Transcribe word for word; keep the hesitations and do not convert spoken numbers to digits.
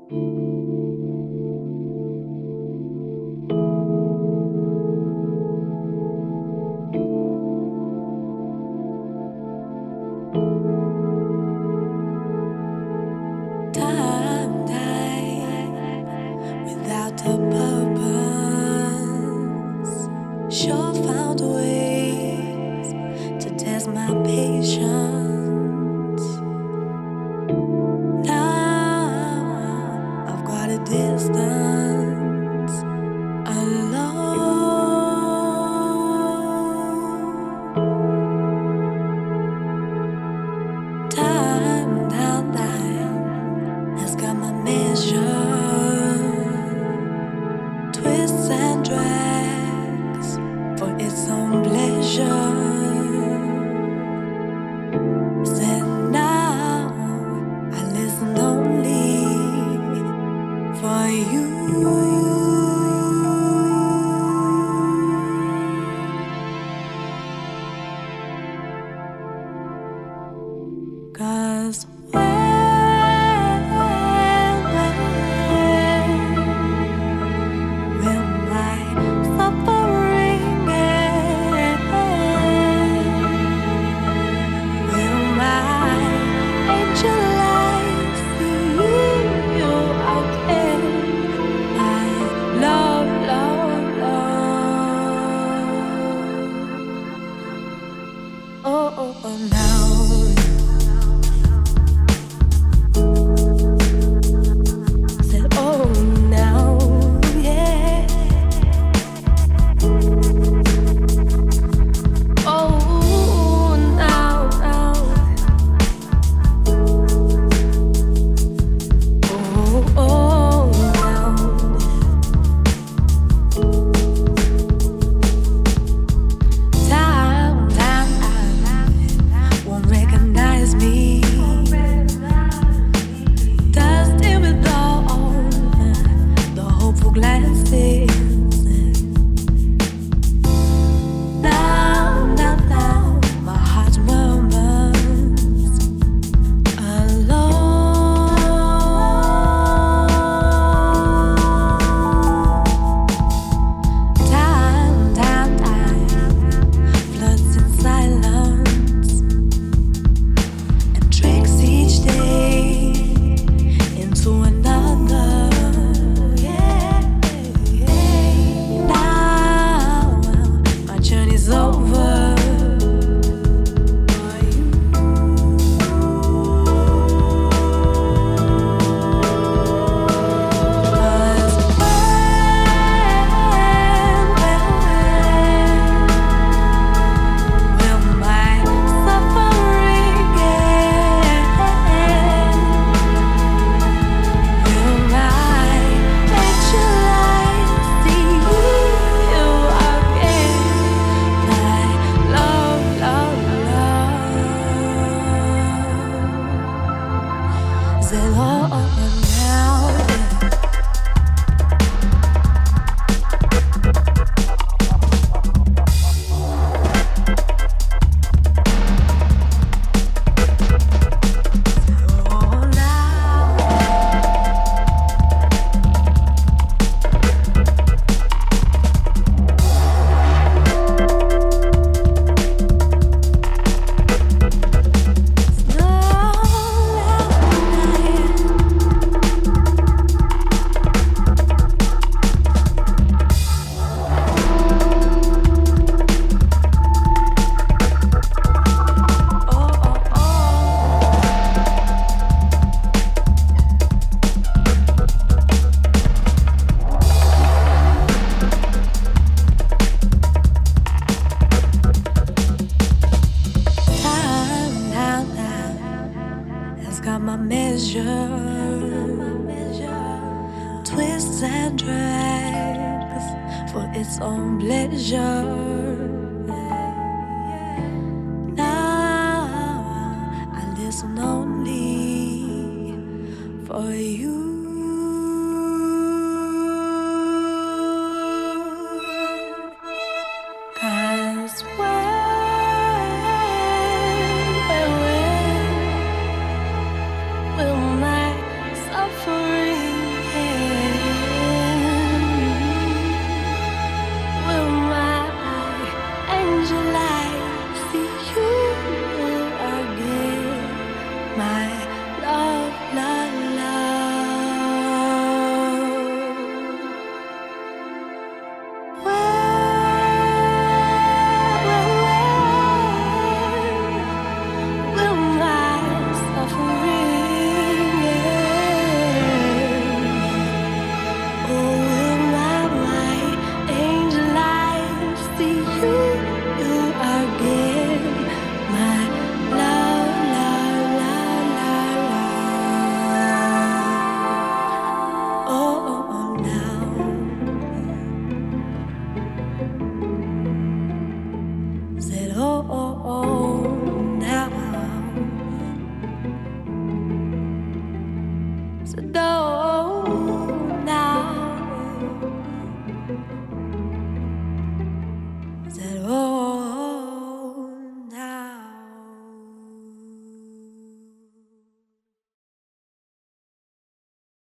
Time died without a purpose. Sure found ways to test my patience. Now I've got a distance alone. Time down, time has got my measure. Twists and drags for its own pleasure. Said now I listen only for you. 'Cause when, when, will my suffering end? Will my angel eyes see you again? I love, love, love. Oh, oh, oh, now. Said, oh, now, yeah. Oh, now, now. Oh, oh, now. Time, time, time won't recognize me. Dust it with all the hopeful glances. Now, now, now, my heart murmurs alone. Time, time, time floods in silence and tricks each day into another. Yeah, yeah. Now my journey's over. For you. 'Cause when, when, when will my suffering end? Will my angel eyes see you again? My love, love, love. Is it all over now? Oh, now. Time, now, now has got my measure. Twists and drags for its own pleasure. Now I listen only for you. 'Cause when, when, when will my suffering the door.